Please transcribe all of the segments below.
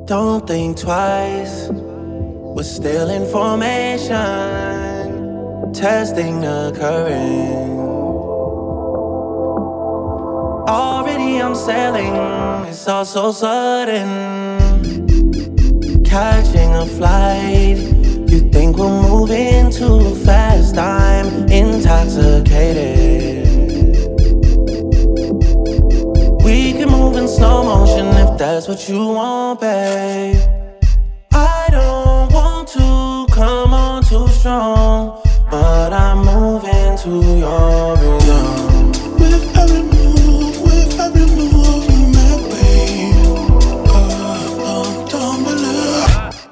Don't think twice. We're still in formation, testing the current. Already I'm sailing, it's all so sudden. Catching a flight, you think we're moving too fast. I'm intoxicated. We can move in slow motion if that's what you want, babe. I don't want to come on too strong, but I'm moving to your rhythm. With every move you make, babe, don't believe.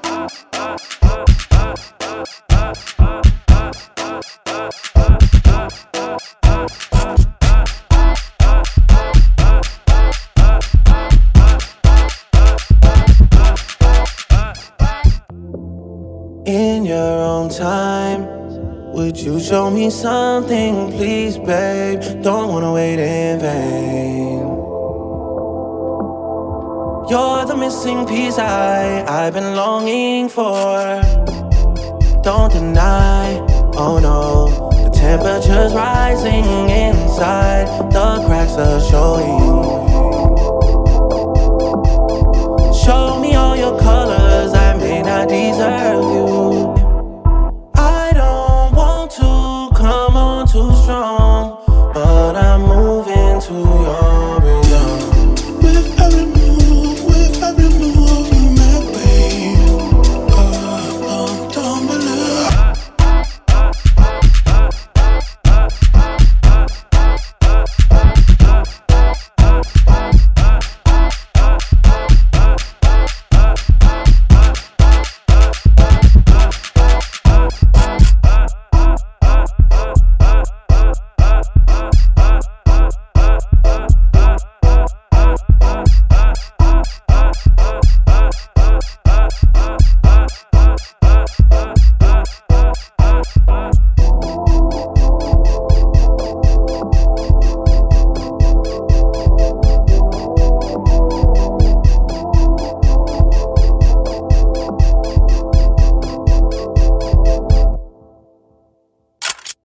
In your own time, would you show me something, please, babe? Don't wanna wait in vain. You're the missing piece I've been longing for. Don't deny, oh no, the temperature's rising inside, the cracks are showing.